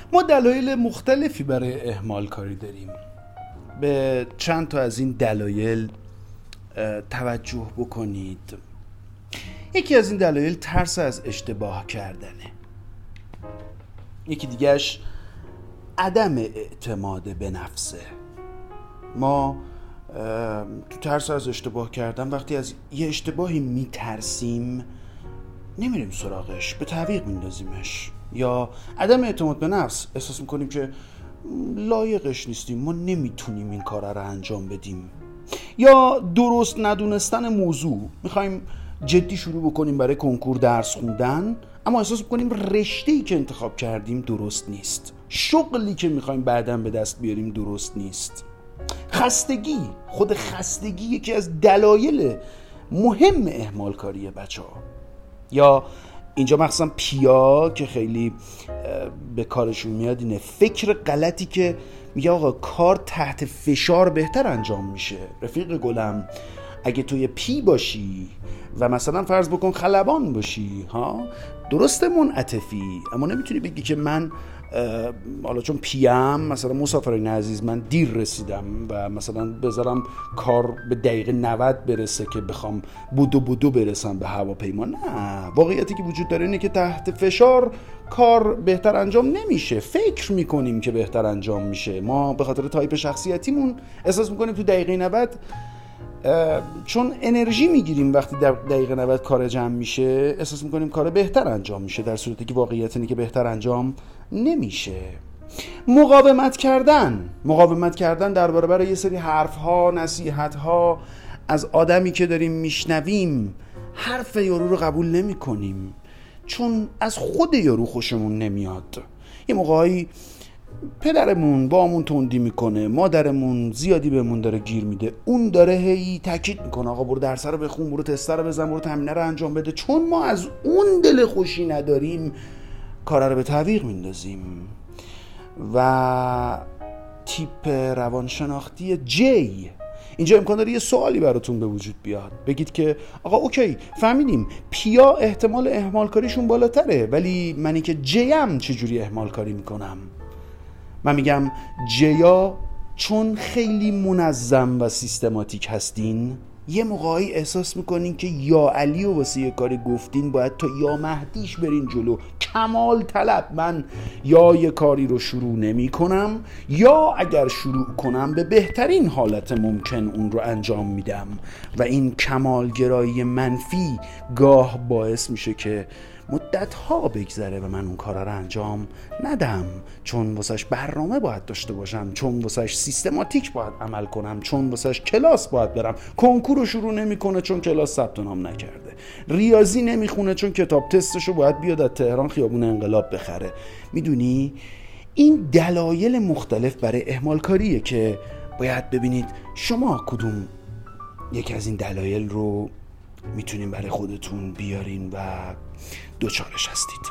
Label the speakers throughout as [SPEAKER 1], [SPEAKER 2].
[SPEAKER 1] ما دلایل مختلفی برای اهمال کاری داریم. به چند تا از این دلایل توجه بکنید. یکی از این دلایل ترس از اشتباه کردنه. یکی دیگهش عدم اعتماد به نفسه. ما تو ترس از اشتباه کردن وقتی از یه اشتباهی میترسیم نمیریم سراغش، به تعویق میندازیمش. یا عدم اعتماد به نفس، احساس میکنیم که لایقش نیستیم، ما نمیتونیم این کار رو انجام بدیم. یا درست ندونستن موضوع، میخوایم جدی شروع بکنیم برای کنکور درس خوندن، اما احساس میکنیم رشته‌ای که انتخاب کردیم درست نیست، شغلی که میخوایم بعداً به دست بیاریم درست نیست. خستگی، خود خستگی یکی از دلایل مهم اهمال کاریه بچه ها. یا اینجا مخصوصا پیا که خیلی به کارشون میاد اینه، فکر غلطی که میگه آقا کار تحت فشار بهتر انجام میشه. رفیق گلم، اگه توی پی باشی و مثلا فرض بکن خلبان باشی، درسته منعطفی، اما نمیتونی بگی که من حالا چون پیم مثلا مسافرین عزیز من دیر رسیدم و مثلا بذارم کار به دقیقه 90 برسه که بخوام بودو برسم به هواپیما. نه، واقعیتی که وجود داره اینه که تحت فشار کار بهتر انجام نمیشه. فکر میکنیم که بهتر انجام میشه. ما به خاطر تایپ شخصیتیمون احساس میکنیم تو دقیقه 90 چون انرژی میگیریم وقتی در دقیقه 90 کار جمع میشه، احساس میکنیم کار بهتر انجام میشه، در صورتی که واقعیت اینه که بهتر انجام نمیشه. مقاومت کردن در برابر یه سری حرفها، نصیحتها از آدمی که داریم میشنویم. حرف یارو رو قبول نمی کنیم چون از خود یارو خوشمون نمیاد. یه موقعی پدرمون با همون تندی میکنه، مادرمون زیادی بهمون داره گیر میده، اون داره هی تاکید میکنه آقا برو درس رو بخون، برو تست رو بزن، برو تمرین رو انجام بده. چون ما از اون دل خوشی نداریم کار رو به تعویق میندازیم. و تیپ روانشناختی جی، اینجا امکان داره یه سوالی براتون به وجود بیاد، بگید که آقا اوکی فهمیدیم پیا احتمال اهمال کاریشون بالاتره، ولی منی که جیم چجوری اهمال کاری میکنم؟ من میگم جیا چون خیلی منظم و سیستماتیک هستین، یه موقعی احساس میکنین که یا علی و واسه یه کاری گفتین باید تا یا مهدیش برین جلو، کمال طلب. من یا یه کاری رو شروع نمی کنم یا اگر شروع کنم به بهترین حالت ممکن اون رو انجام میدم و این کمالگرایی منفی گاه باعث میشه که مدت‌ها بگذره و من اون کار رو انجام ندم، چون واسش برنامه باید داشته باشم، چون واسش سیستماتیک باید عمل کنم، چون واسش کلاس باید برم. کنکور رو شروع نمی‌کنه چون کلاس ثبت نام نکرده، ریاضی نمیخونه چون کتاب تستشو باید بیاد از تهران خیابون انقلاب بخره. میدونی این دلایل مختلف برای اهمال کاریه که باید ببینید شما کدوم یکی از این دلایل رو میتونین برای خودتون بیارین و دوچارش هستید.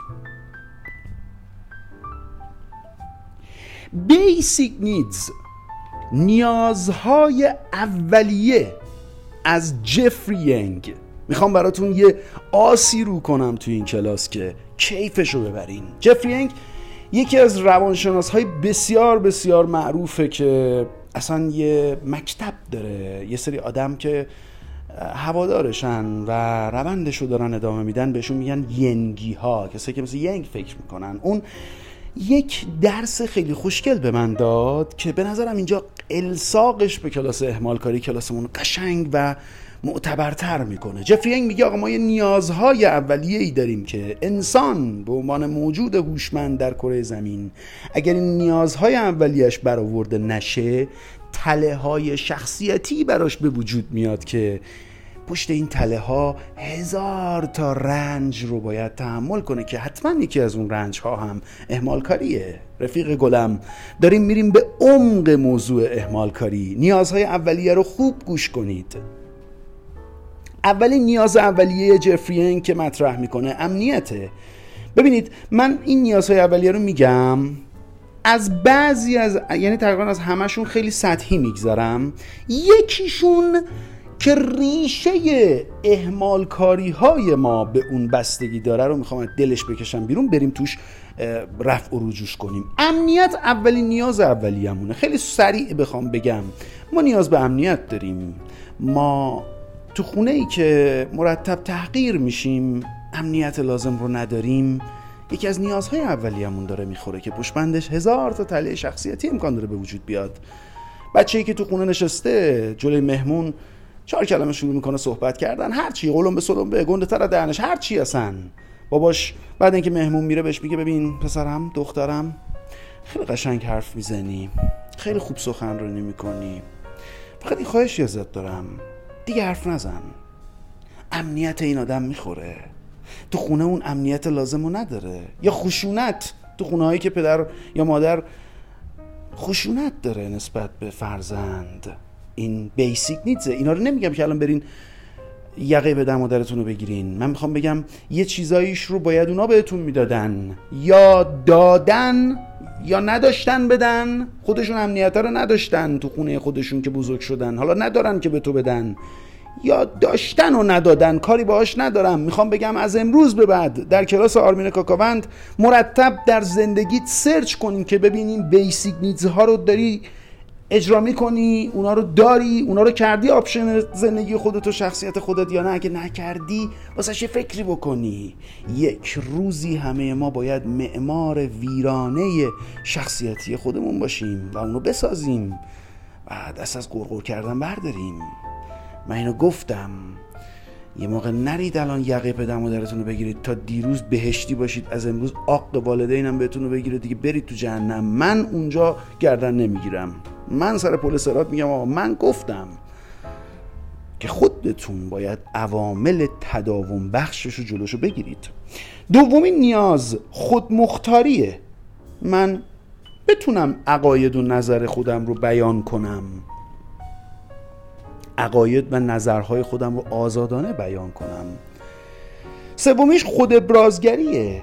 [SPEAKER 1] Basic needs، نیازهای اولیه از جفری ینگ. میخوام براتون یه آسی رو کنم توی این کلاس که کیفشو ببرین. جفری ینگ یکی از روانشناس‌های بسیار بسیار معروفه که اصلا یه مکتب داره، یه سری آدم که هوادارشن و روندشو دارن ادامه میدن، بهشون میگن ینگی ها، کسایی که مثل ینگ فکر میکنن. اون یک درس خیلی خوشگل به من داد که به نظرم اینجا الساقش به کلاس اهمال کاری کلاسمون قشنگ و معتبرتر میکنه. جفری ینگ میگه آقا ما یه نیازهای اولیه‌ای داریم که انسان به عنوان موجود هوشمند در کره زمین اگر این نیازهای اولیه‌اش برآورده نشه، تله‌های شخصیتی براش به وجود میاد که پشت این تله‌ها 1000 تا رنج رو باید تحمل کنه که حتما یکی از اون رنج‌ها هم اهمال کاریه. رفیق گلم، داریم میریم به عمق موضوع اهمال کاری. نیازهای اولیه رو خوب گوش کنید. اولین نیاز اولیه جفری ینگ که مطرح میکنه امنیته. ببینید من این نیازهای اولیه رو میگم، از بعضی یعنی تقریبا از همشون خیلی سطحی میگذارم. یکیشون که ریشه اهمال کاری های ما به اون بستگی داره رو میخوام از دلش بکشم بیرون، بریم توش رفع و رجوش کنیم. امنیت اولین نیاز اولیه‌مونه. خیلی سریع بخوام بگم، ما نیاز به امنیت داریم. ما تو خونه‌ای که مرتب تحقیر میشیم، امنیت لازم رو نداریم، یکی از نیازهای اولیه‌مون داره میخوره که پشت 1000 تا تله شخصیتی امکان داره به وجود بیاد. بچه‌ای که تو خونه نشسته جلوی مهمون 4 کلمه شروع میکنه صحبت کردن، هر چی قلم به سلم به گنده تر دهنش، هر چی هستن. باباش بعد اینکه مهمون میره بهش میگه ببین پسرم، دخترم، خیلی قشنگ حرف میزنی، خیلی خوب سخنرانی میکنی، فقط این خواهشی ازت دارم، دیگه حرف نزن. امنیت این آدم میخوره. تو خونه اون امنیت لازمو نداره. یا خشونت تو خونه هایی که پدر یا مادر خشونت داره نسبت به فرزند، این بیسیک نیدزه. اینا رو نمیگم که الان برین یقه پدر مادرتون رو بگیرین، من میخوام بگم یه چیزاییش رو باید اونا بهتون میدادن، یا دادن یا نداشتن بدن. خودشون امنیت رو نداشتن تو خونه خودشون که بزرگ شدن، حالا ندارن که به تو بدن، یا داشتن و ندادن، کاری باهاش ندارم. میخوام بگم از امروز به بعد در کلاس آرمین کاکاوند مرتب در زندگیت سرچ کنین که ببینین بیسیک نیدز ها رو داری اجرا میکنی، اونا رو داری، اونا رو کردی آپشن زندگی خودت و شخصیت خودت یا نه. اگه نکردی واسه یه فکری بکنی. یک روزی همه ما باید معمار ویرانه شخصیتی خودمون باشیم و اونو بسازیم و دست از قرقر کردن برداریم. من اینو گفتم، یه موقع نرید الان یقه پدر مادرتون رو بگیرید تا دیروز بهشتی باشید، از امروز عاق والدینم بهتون رو بگیره دیگه برید تو جهنم. من اونجا گردن نمیگیرم، من سر پل صراط میگم آقا من گفتم که خودتون باید عوامل تداوم بخشش رو جلوشو بگیرید. دومین نیاز خودمختاریه. من بتونم عقاید و نظر خودم رو بیان کنم، عقاید و نظرهای خودم رو آزادانه بیان کنم. سومیش خود ابرازگریه.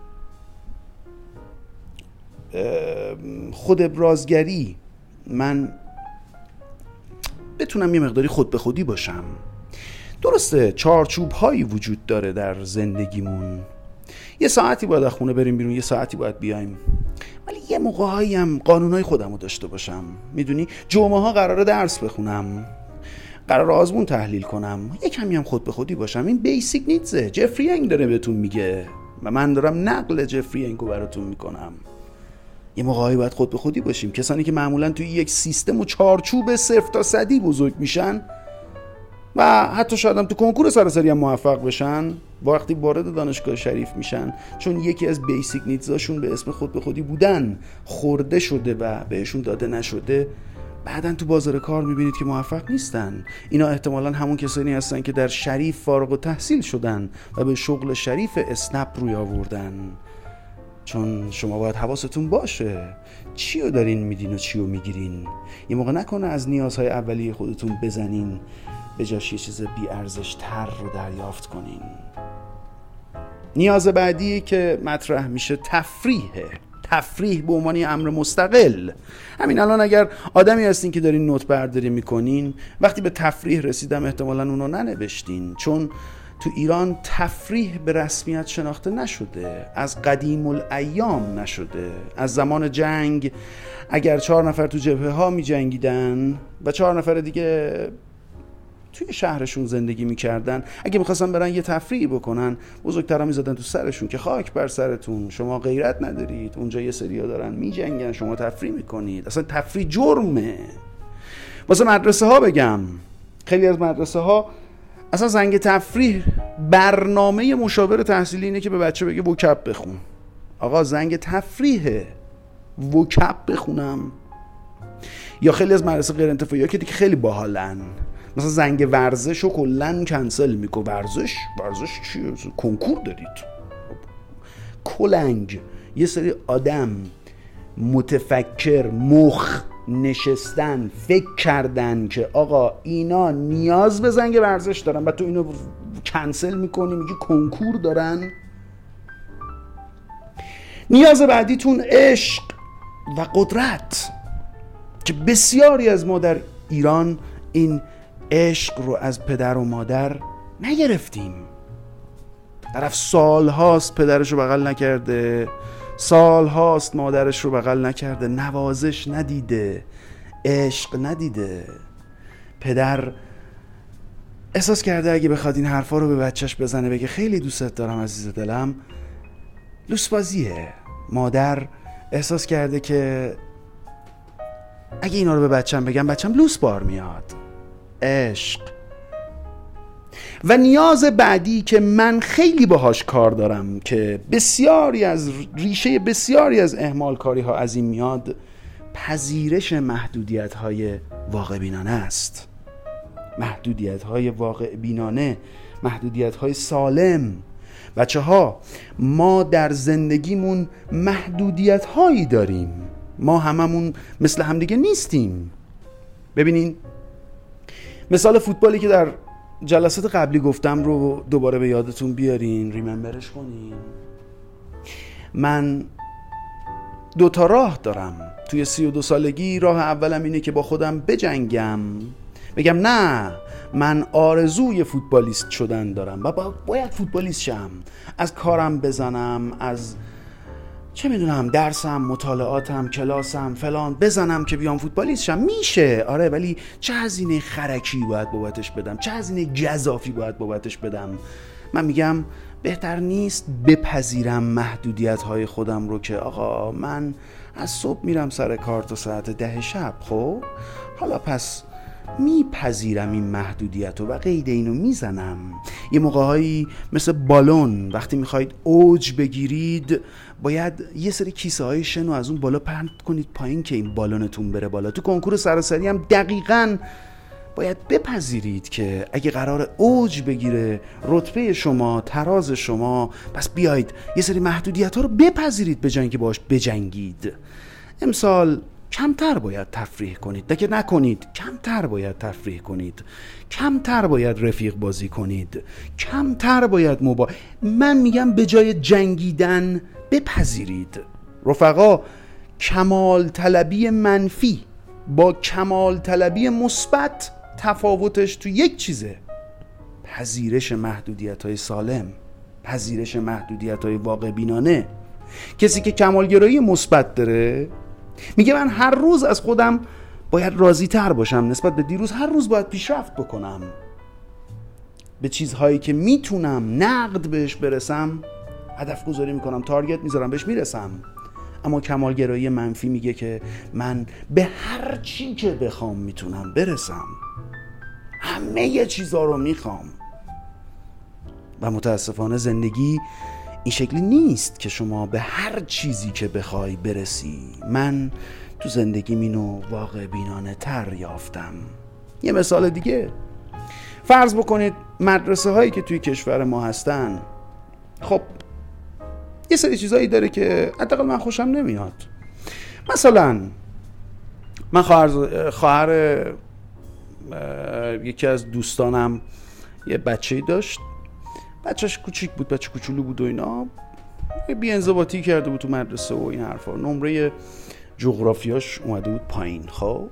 [SPEAKER 1] خود ابرازگری، من بتونم یه مقداری خود به خودی باشم. درسته چارچوب هایی وجود داره در زندگیمون، یه ساعتی باید از خونه بریم بیرون، یه ساعتی باید بیایم، ولی یه موقع‌هایی هم قانونای خودم رو داشته باشم. میدونی جمعه ها قراره درس بخونم، قرار آزمون تحلیل کنم، یه کمی هم خود به خودی باشم. این بیسیک نیدزه. جفری انگ داره بهتون میگه و من دارم نقل جفری انگو براتون میکنم. یه موقعی باید خود به خودی باشیم. کسانی که معمولا توی یک سیستم و چارچوب 0 تا 100 بزرگ میشن و حتی شاید هم تو کنکور سراسری هم موفق بشن، وقتی وارد دانشگاه شریف میشن، چون یکی از بیسیک نیدزاشون به اسم خود به خودی بودن خورده شده و بهشون داده نشده، بعدن تو بازار کار میبینید که موفق نیستن. اینا احتمالاً همون کسانی هستن که در شریف فارغ التحصیل شدن و به شغل شریف اسنپ روی آوردن. چون شما باید حواستون باشه چی رو دارین میدین و چی رو میگیرین. یه موقع نکنه از نیازهای اولیه خودتون بزنین به جاش یه چیز بی ارزش تر رو دریافت کنین. نیاز بعدی که مطرح میشه تفریحه. تفریح به عنوان امر مستقل. همین الان اگر آدمی هستین که دارین نوت برداری میکنین، وقتی به تفریح رسیدم احتمالاً اونو ننوشتین، چون تو ایران تفریح به رسمیت شناخته نشده، از قدیم الایام نشده. از زمان جنگ اگر 4 نفر تو جبهه ها می جنگیدن و 4 نفر دیگه توی شهرشون زندگی میکردن، اگه میخواستن برن یه تفریحی بکنن، بزرگترها میزدن تو سرشون که خاک بر سرتون، شما غیرت ندارید، اونجا یه سریا دارن میجنگن، شما تفریح میکنید. اصلا تفریح جرمه. واسه مدرسه ها بگم، خیلی از مدرسه ها اصلا زنگ تفریح برنامه مشاور تحصیلی اینه که به بچه بگه وکب بخون. آقا زنگ تفریحه، وکب بخونم. یا خیلی از مدرسه غیر انتفاعی که دیگه خیلی باحالن، مثلا زنگ ورزش رو کلن کنسل میکنه. ورزش چیه؟ کنکور دارید؟ کلنگ. یه سری آدم متفکر مخ نشستن فکر کردن که آقا اینا نیاز به زنگ ورزش دارن و تو اینو کنسل میکنی میگی کنکور دارن. نیاز بعدیتون عشق و قدرت، که بسیاری از ما در ایران این عشق رو از پدر و مادر نگرفتیم. طرف سالهاست پدرش رو بغل نکرده، سالهاست مادرش رو بغل نکرده، نوازش ندیده، عشق ندیده. پدر احساس کرده اگه بخواد این حرفا رو به بچهش بزنه بگه خیلی دوستت دارم عزیز دلم، لوسبازیه. مادر احساس کرده که اگه اینا رو به بچم بگم بچم لوس بار میاد، عشق. و نیاز بعدی که من خیلی باهاش کار دارم که ریشه بسیاری از اهمال کاری ها از این میاد، پذیرش محدودیت های واقع بینانه است. محدودیت های واقع بینانه، محدودیت های سالم. بچه ها، ما در زندگیمون محدودیت هایی داریم، ما هممون مثل همدیگه نیستیم. ببینین مثال فوتبالی که در جلسات قبلی گفتم رو دوباره به یادتون بیارین، ریممبرش کنین. من 2 راه دارم توی 32 سالگی. راه اولم اینه که با خودم بجنگم، بگم نه، من آرزوی فوتبالیست شدن دارم و باید فوتبالیست شم، از کارم بزنم، از چه میدونم درسم، مطالعاتم، کلاسم فلان بزنم که بیام فوتبالیست شم. میشه، آره، ولی چه هزینه خرکی باید بابتش بدم، چه هزینه گزافی باید بابتش بدم. من میگم بهتر نیست بپذیرم محدودیت های خودم رو که آقا من از صبح میرم سر کار تا ساعت 10 شب، خب حالا پس میپذیرم این محدودیت رو و قید اینو میزنم. یه موقعهایی مثل بالون وقتی میخواید اوج بگیرید باید یه سری کیسه های شن رو از اون بالا پرت کنید پایین که این بالونتون بره بالا. تو کنکور سراسری هم دقیقاً باید بپذیرید که اگه قرار اوج بگیره رتبه شما، تراز شما، پس بیایید یه سری محدودیت ها رو بپذیرید به جای اینکه باهاش بجنگید. امسال کمتر باید تفریح کنید، دیگه نکنید، کمتر باید تفریح کنید، کمتر باید رفیق بازی کنید، کمتر باید من میگم به جای جنگیدن بپذیرید. رفقا، کمال طلبی منفی با کمال طلبی مثبت تفاوتش تو یک چیزه: پذیرش محدودیت‌های سالم، پذیرش محدودیت‌های واقع بینانه. کسی که کمالگرایی مثبت داره میگه من هر روز از خودم باید راضی تر باشم نسبت به دیروز، هر روز باید پیشرفت بکنم، به چیزهایی که میتونم نقد بهش برسم هدف گذاری میکنم، تارگت میذارم، بهش میرسم. اما کمالگرایی منفی میگه که من به هر چی که بخوام میتونم برسم، همه چیزها رو میخوام. و متاسفانه زندگی این شکلی نیست که شما به هر چیزی که بخوای برسی. من تو زندگی اینو واقع بینانه تر یافتم. یه مثال دیگه، فرض بکنید مدرسه هایی که توی کشور ما هستن، خب یه سری چیزایی داره که حداقل من خوشم نمیاد. مثلا من خواهر یکی از دوستانم یه بچه‌ای داشت، بچهش کوچیک بود، بچه کوچولو بود و اینا، بی‌انضباطی کرده بود تو مدرسه و این حرفا، نمره جغرافیاش اومده بود پایین. خب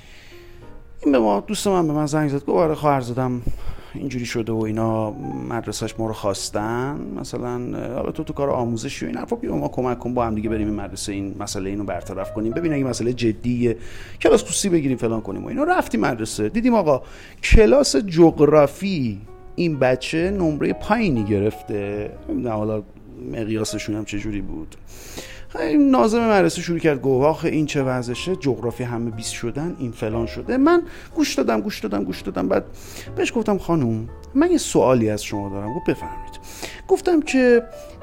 [SPEAKER 1] این دوست من به من زنگ زد، گفت آره خواهرزادم اینجوری شده و اینا، مدرسهش ما رو خواستن، مثلا حالا تو کار آموزشی و این حرفا، بیا ما کمک کن با هم دیگه بریم این مدرسه این مسئله اینو برطرف کنیم، ببین اگه مسئله جدیه کلاس خصوصی بگیریم فلان کنیم و اینا. رفتیم مدرسه، دیدیم آقا کلاس جغرافی این بچه نمره پایینی گرفته، نه حالا مقیاسشون هم چجوری بود. این ناظم مدرسه شروع کرد گفت آخه این چه وضعشه، جغرافی همه 20 شدن، این فلان شده. من گوش دادم. بعد بهش گفتم خانوم من یه سوالی از شما دارم. گفت بفرمایید. گفتم که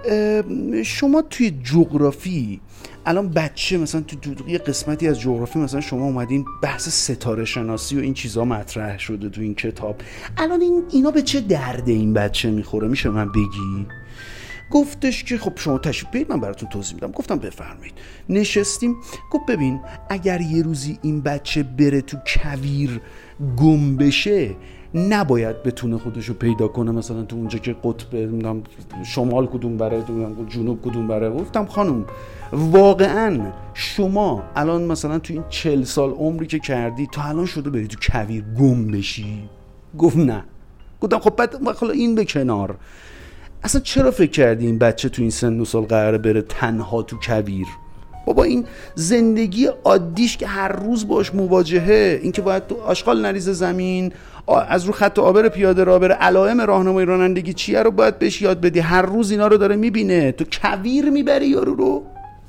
[SPEAKER 1] شما توی جغرافی الان بچه مثلا تو یه قسمتی از جغرافی مثلا شما اومدین بحث ستاره شناسی و این چیزا مطرح شده تو این کتاب، الان اینا به چه درد این بچه میخوره، میشه من بگی؟ گفتش که خب شما تشریف بیارید من براتون توضیح میدم. گفتم بفرمایید. نشستیم. گفت ببین اگر یه روزی این بچه بره تو کویر گم بشه نباید بتونه خودشو پیدا کنه، مثلا تو اونجا که قطب شمال کدوم بره، جنوب کدوم بره. گفتم خانم واقعا شما الان مثلا تو این 40 سال عمری که کردی تا الان شده بری تو کویر گم بشی؟ گفت نه. گفتم خب بعد حالا این به کنار، اصلا چرا فکر کردی این بچه تو این سن و سال قراره بره تنها تو کویر؟ بابا این زندگی عادیش که هر روز باش مواجهه، این که باید تو آشغال نریزه زمین، از رو خط عابر پیاده راه بره، علائم راهنمای رانندگی چیه رو باید بهش یاد بدی، هر روز اینا رو داره میبینه. تو کویر میبری یارو رو؟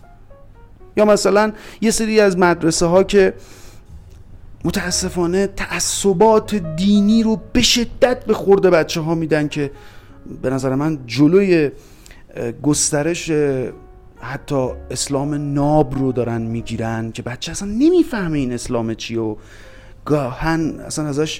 [SPEAKER 1] یا مثلا یه سری از مدرسه ها که متاسفانه تعصبات دینی رو به شدت به خورد بچه ها میدن که به نظر من جلوی گسترش حتی اسلام ناب رو دارن میگیرن که بچه اصلا نمیفهمه این اسلام چی و گاهن اصلا ازش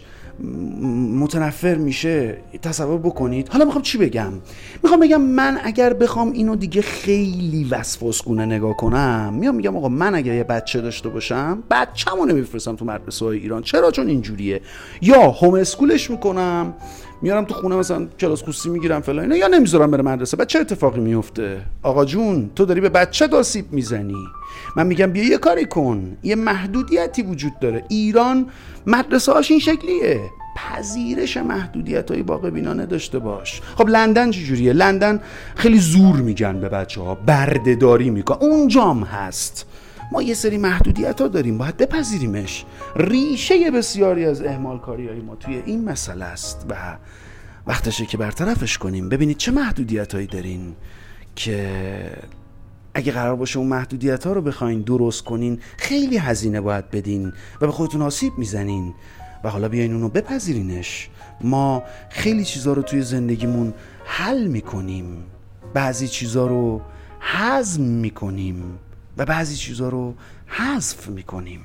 [SPEAKER 1] متنفر میشه. تصور بکنید. حالا میخوام چی بگم؟ میخوام بگم من اگر بخوام اینو دیگه خیلی وسواسگونه نگاه کنم، میگم آقا من اگر یه بچه داشته باشم بچه‌مو نمیفرستم تو مدرسه های ایران. چرا؟ چون اینجوریه. یا هوم اسکولش میکنم، میارم تو خونه مثلا کلاس خصوصی میگیرم فلان اینا، یا نمیذارم بره مدرسه. بعد چه اتفاقی میفته؟ آقا جون تو داری به بچه آسیب میزنی. من میگم بیا یه کاری کن. یه محدودیتی وجود داره. ایران مدرسه هاش این شکلیه. پذیرش محدودیت‌های باقی بینانه داشته باش. خب لندن چجوریه؟ لندن خیلی زور میگن به بچه‌ها، بردهداری میکنن. اونجام هست. ما یه سری محدودیت‌ها داریم، باید بپذیریمش. ریشه بسیاری از اهمال‌کاری‌های ما توی این مسئله است و وقتشه که برطرفش کنیم. ببینید چه محدودیت‌هایی دارین که اگه قرار باشه اون محدودیت‌ها رو بخواین درست کنین خیلی هزینه باید بدین و به خودتون آسیب میزنین. و حالا بیاین اونو بپذیرینش. ما خیلی چیزا رو توی زندگیمون حل میکنیم، بعضی چیزا رو هضم میکنیم و بعضی چیزا رو حذف میکنیم.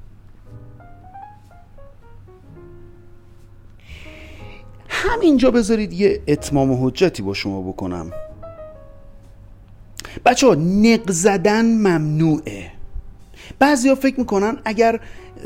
[SPEAKER 1] همینجا بذارید یه اتمام حجتی با شما بکنم. بچه ها نق زدن ممنوعه. بعضی ها فکر میکنن اگر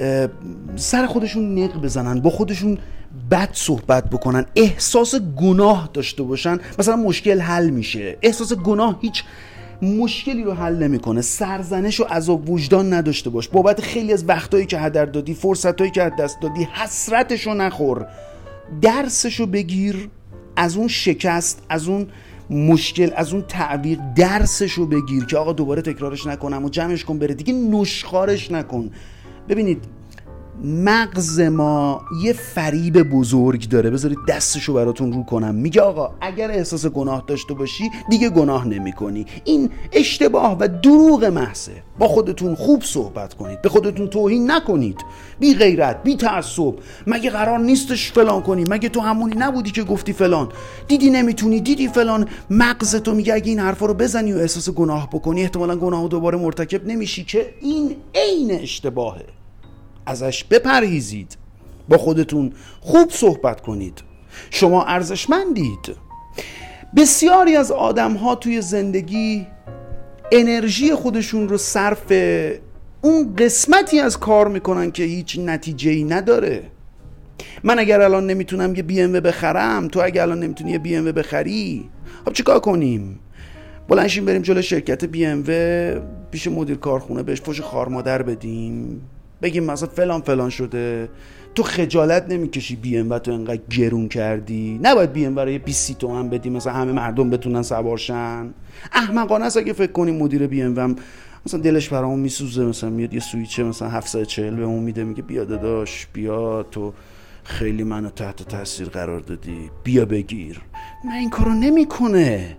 [SPEAKER 1] سر خودشون نق بزنن، با خودشون بد صحبت بکنن، احساس گناه داشته باشن، مثلا مشکل حل میشه. احساس گناه هیچ مشکلی رو حل نمیکنه. سرزنش و عذاب وجدان نداشته باش بابت خیلی از وقتایی که هدر دادی، فرصتایی که از دست دادی. حسرتشو نخور، درسشو بگیر از اون شکست، از اون مشکل، از اون تعویق. درسشو بگیر که آقا دوباره تکرارش نکنم و جمعش کن بره دیگه، نشخارش نکن. ببینید مغز ما یه فریب بزرگ داره، بذارید دستشو براتون رو کنم. میگه آقا اگر احساس گناه داشته باشی دیگه گناه نمی کنی. این اشتباه و دروغ محضه. با خودتون خوب صحبت کنید، به خودتون توهین نکنید. بی غیرت، بی تعصب. مگه قرار نیستش فلان کنی؟ مگه تو همونی نبودی که گفتی فلان؟ دیدی نمیتونی، دیدی فلان. مغز تو میگه اگه این حرفا رو بزنی و احساس گناه بکنی احتمالاً گناهو دوباره مرتکب نمیشی، که این عین اشتباهه. ازش بپرهیزید، با خودتون خوب صحبت کنید. شما ارزشمندید. بسیاری از آدم‌ها توی زندگی انرژی خودشون رو صرف اون قسمتی از کار میکنن که هیچ نتیجه‌ای نداره. من اگر الان نمیتونم یه BMW بخرم، تو اگر الان نمیتونی یه BMW بخری، خب چیکار کنیم؟ بلنشیم بریم جلوی شرکت BMW، پیش مدیر کارخونه بهش فوش خار مادر بدیم، بگیم مثلا فلان فلان شده. تو خجالت نمیکشی BMW تو انقدر گرون کردی؟ نباید BMW رو 20 تومن بدی مثلا همه مردم بتونن سوارشن؟ احمقانه است اگه فکر کنیم مدیر BMW مثلا دلش برامون میسوزه، مثلا میاد یه سویچه مثلا 740 بهمون میده، میگه بیا داداش بیا، تو خیلی منو تحت تاثیر قرار دادی، بیا بگیر. نه این کارو نمیکنه.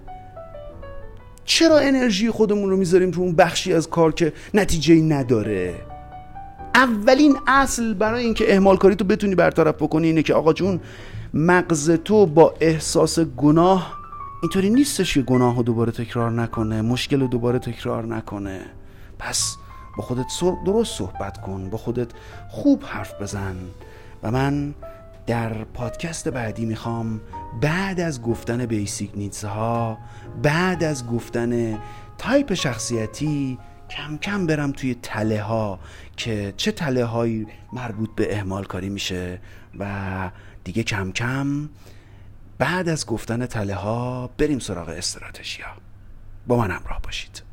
[SPEAKER 1] چرا انرژی خودمون رو میذاریم تو اون بخشی از کار که نتیجه‌ای نداره؟ اولین اصل برای اینکه اهمال کاری تو بتونی برطرف بکنی اینه که آقا جون مغز تو با احساس گناه اینطوری نیستش که گناه رو دوباره تکرار نکنه، مشکل رو دوباره تکرار نکنه. پس با خودت درست صحبت کن، با خودت خوب حرف بزن. و من در پادکست بعدی میخوام بعد از گفتن بیسیک نیدز ها، بعد از گفتن تایپ شخصیتی، کم کم برم توی تله ها که چه تله هایی مربوط به اهمال کاری میشه و دیگه کم کم بعد از گفتن تله ها بریم سراغ استراتژی ها. با من همراه باشید.